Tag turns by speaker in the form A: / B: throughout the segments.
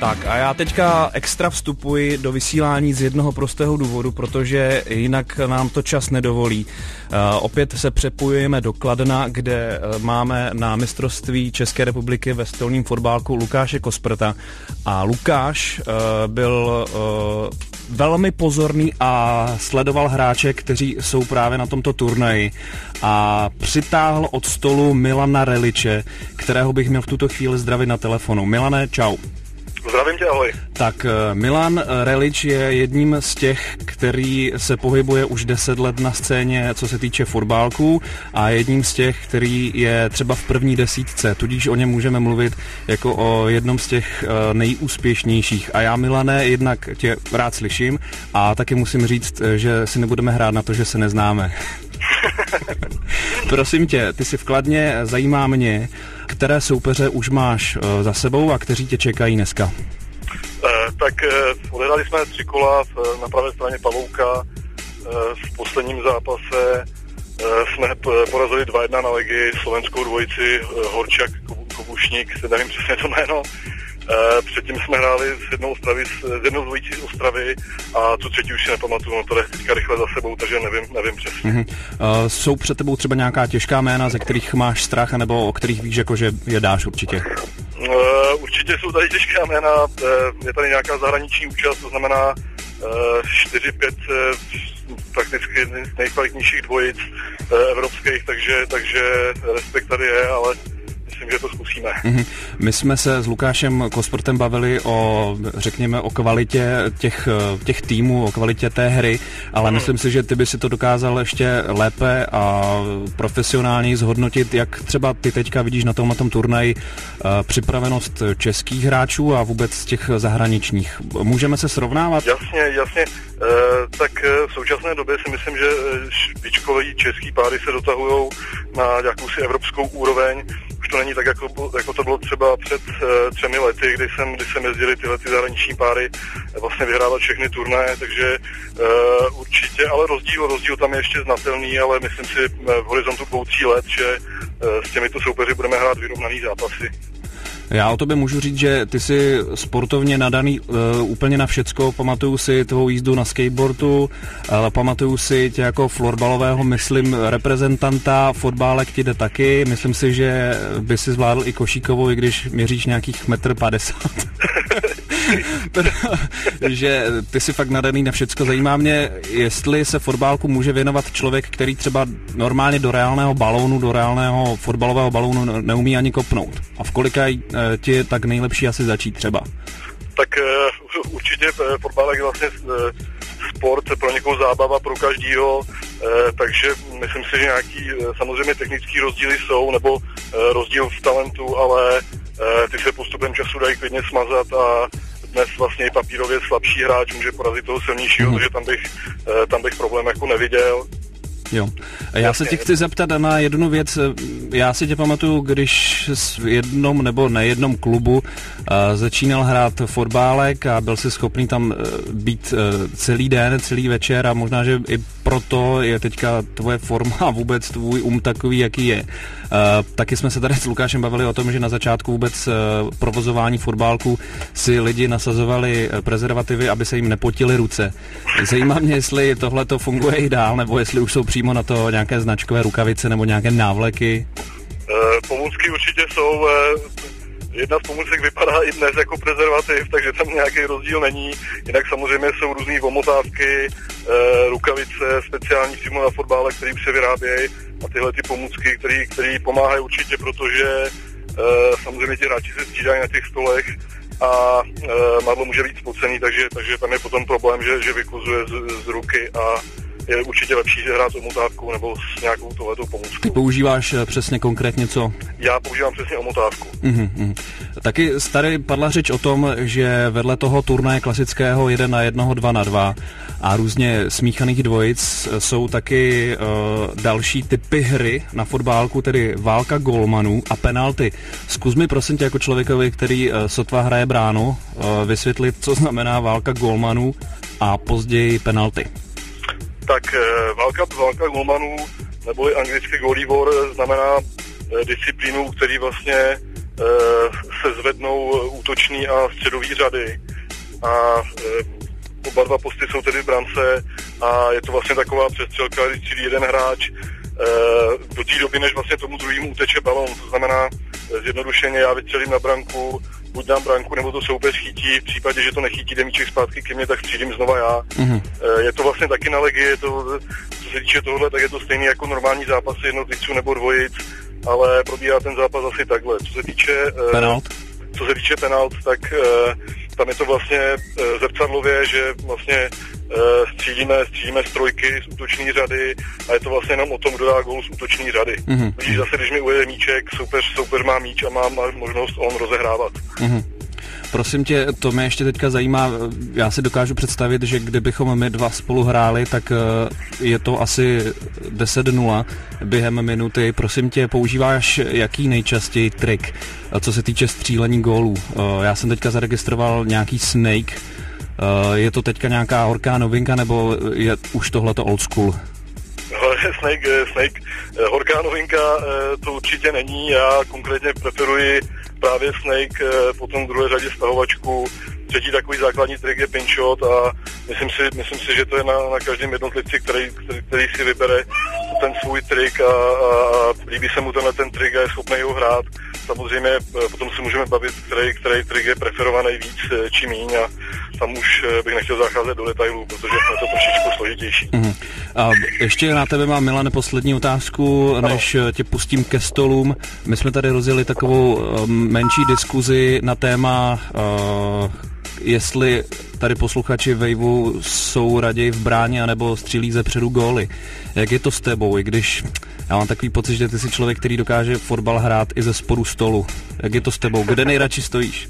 A: Tak a já teďka extra vstupuji do vysílání z jednoho prostého důvodu, protože jinak nám to čas nedovolí. Opět se přepojujeme do Kladna, kde máme na mistrovství České republiky ve stolním fotbálku Lukáše Kosprta. A Lukáš byl velmi pozorný a sledoval hráče, kteří jsou právě na tomto turnaji. A přitáhl od stolu Milana Reliče, kterého bych měl v tuto chvíli zdravit na telefonu. Milane, čau.
B: Zdravím tě, ahoj.
A: Tak Milan Relič je jedním z těch, který se pohybuje už 10 let na scéně, co se týče fotbálků, a jedním z těch, který je třeba v první desítce, tudíž o něm můžeme mluvit jako o jednom z těch nejúspěšnějších. A já, Milane, jednak tě rád slyším a taky musím říct, že si nebudeme hrát na to, že se neznáme. Prosím tě, ty jsi v Kladně, zajímá mě, které soupeře už máš za sebou a kteří tě čekají dneska?
B: Tak odehráli jsme 3 kola na pravé straně Pavouka. V posledním zápase jsme porazili 2-1 na Legii slovenskou dvojici Horčak Kobušník, nevím přesně to jméno. Předtím jsme hráli s jednou dvojicí z Ostravy a tu třetí už si nepamatuju, no to jde teďka rychle za sebou, takže nevím přesně.
A: Jsou před tebou třeba nějaká těžká jména, ze kterých máš strach, nebo o kterých víš, jako, že je dáš určitě?
B: Určitě jsou tady těžká jména, je tady nějaká zahraniční účast, to znamená 4-5 prakticky nejkvalitnějších dvojic evropských, takže respekt tady je, ale myslím, že to zkusíme.
A: My jsme se s Lukášem Kosprtem bavili řekněme, o kvalitě těch týmů, o kvalitě té hry, ale myslím si, že ty by si to dokázal ještě lépe a profesionálně zhodnotit, jak třeba ty teďka vidíš na tom turnaji připravenost českých hráčů a vůbec těch zahraničních. Můžeme se srovnávat?
B: Jasně. Tak v současné době si myslím, že špičkoví český páry se dotahují na jakousi evropskou úroveň. Už to není tak, jako to bylo třeba před 3 lety, kdy jsem jezdili tyhle zahraniční páry vlastně vyhrávat všechny turnaje, takže určitě, ale rozdíl tam je ještě znatelný, ale myslím si v horizontu 2-3 let, že s těmito soupeři budeme hrát vyrovnaný zápasy.
A: Já o tobě můžu říct, že ty jsi sportovně nadaný úplně na všecko. Pamatuju si tvou jízdu na skateboardu, pamatuju si tě jako florbalového, myslím, reprezentanta, fotbálek ti jde taky. Myslím si, že by si zvládl i košíkovou, i když měříš nějakých 1,50 m. Že ty jsi fakt nadaný na všecko. Zajímá mě, jestli se fotbálku může věnovat člověk, který třeba normálně do reálného fotbalového balónu neumí ani kopnout. A v kolika ti je tak nejlepší asi začít třeba?
B: Tak určitě fotbálek je vlastně sport, pro někoho zábava, pro každýho, takže myslím si, že nějaký samozřejmě technický rozdíly jsou, nebo rozdíl v talentu, ale ty se postupem času dají klidně smazat a dnes vlastně i papírově slabší hráč může porazit toho silnějšího, takže tam bych problém jako neviděl.
A: Jo. Já se tě chci zeptat na jednu věc. Já si tě pamatuju, když v jednom nebo nejednom klubu začínal hrát fotbálek a byl si schopný tam být celý den, celý večer a možná, že i proto je teďka tvoje forma a vůbec tvůj takový, jaký je. Taky jsme se tady s Lukášem bavili o tom, že na začátku vůbec provozování fotbálku si lidi nasazovali prezervativy, aby se jim nepotily ruce. Zajímá mě, jestli tohle to funguje i dál, nebo jestli už jsou přímo na to nějaké značkové rukavice nebo nějaké návleky.
B: Pomůcky určitě jsou. Jedna z pomůcek vypadá i dnes jako prezervativ, takže tam nějaký rozdíl není. Jinak samozřejmě jsou různý omotávky, rukavice speciální přímo na fotbále, které se vyrábějí, a tyhle ty pomůcky, které pomáhají určitě, protože samozřejmě ti hráči se střídají na těch stolech a madlo může být spocený, takže tam je potom problém, že vykuzuje z ruky a je určitě lepší hrát omotávku nebo s nějakou tohletou pomůckou. Ty
A: používáš přesně konkrétně co?
B: Já používám přesně omotávku.
A: Taky tady padla řeč o tom, že vedle toho turnaje klasického 1-1, 2-2 a různě smíchaných dvojic jsou taky další typy hry na fotbálku, tedy válka golmanů a penalty. Zkus mi prosím tě jako člověkovi, který sotva hraje bránu, vysvětlit, co znamená válka golmanů a později penalty.
B: Tak válka golmanů, neboli anglicky goalie war, znamená disciplínu, který vlastně se zvednou útoční a středové řady a oba dva posty jsou tedy v brance a je to vlastně taková přestřelka, kdy střílí jeden hráč do té doby, než vlastně tomu druhému uteče balón. To znamená, zjednodušeně já vystřelím na branku, buď dám branku, nebo to soupeř chytí. V případě, že to nechytí, jde míček zpátky ke mně, tak střílím znova já. Je to vlastně taky na legi, co se týče tohle, tak je to stejný jako normální zápasy jednotlivců nebo dvojic, ale probíhá ten zápas asi takhle. Co se týče penalt, tak tam je to vlastně zrcadlově, že vlastně střílíme z trojky, z útoční řady a je to vlastně jenom o tom, kdo dá gól z útoční řady. Vidíš zase, když mi ujede míček, soupeř má míč a má možnost on rozehrávat.
A: Prosím tě, to mě ještě teďka zajímá, já si dokážu představit, že kdybychom my dva spolu hráli, tak je to asi 10-0 během minuty. Prosím tě, používáš jaký nejčastěji trik, co se týče střílení gólů? Já jsem teďka zaregistroval nějaký snake. Je to teďka nějaká horká novinka, nebo je už tohleto old school?
B: Snake, horká novinka to určitě není. Já konkrétně preferuji právě Snake, potom v druhé řadě stahovačku. Třetí takový základní trik je pinshot a myslím si, že to je na každém jednotlivci, který si vybere ten svůj trik a líbí se mu ten trik a je schopný ho hrát. Samozřejmě potom si můžeme bavit, který trik je preferovaný víc či míň a tam už bych nechtěl zacházet do detailů, protože je to trošičku složitější.
A: A ještě na tebe mám, Milane, poslední otázku, než tě pustím ke stolům. My jsme tady rozjeli takovou menší diskuzi na téma, jestli tady posluchači Waveu jsou raději v bráně anebo střílí ze předu góly. Jak je to s tebou, i když já mám takový pocit, že ty jsi člověk, který dokáže fotbal hrát i ze spodu stolu. Jak je to s tebou? Kde nejradši stojíš?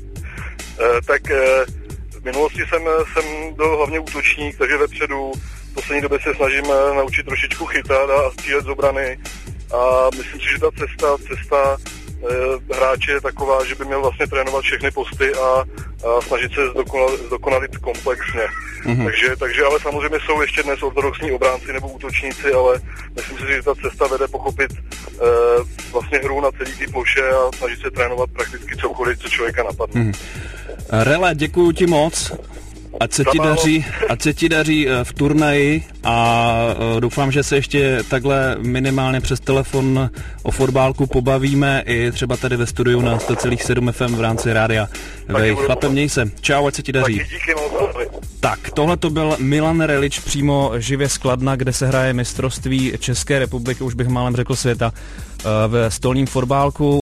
B: V minulosti jsem byl hlavně útočník, takže vepředu. V poslední době se snažím naučit trošičku chytat a střílet z obrany. A myslím si, že ta cesta hráče je taková, že by měl vlastně trénovat všechny posty a snažit se zdokonalit komplexně. Takže ale samozřejmě jsou ještě dnes ortodoxní obránci nebo útočníci, ale myslím si, že ta cesta vede pochopit vlastně hru na celý té ploše a snažit se trénovat prakticky cokoliv, co člověka napadne.
A: Rele, děkuju ti moc. Ať se ti daří v turnaji a doufám, že se ještě takhle minimálně přes telefon o fotbálku pobavíme i třeba tady ve studiu na 100,7 FM v rámci rádia Wave. Chlape, měj se. Čau, ať se ti daří. Tak, tohle to byl Milan Relič přímo živě z Kladna, kde se hraje mistrovství České republiky, už bych málem řekl světa, ve stolním fotbálku.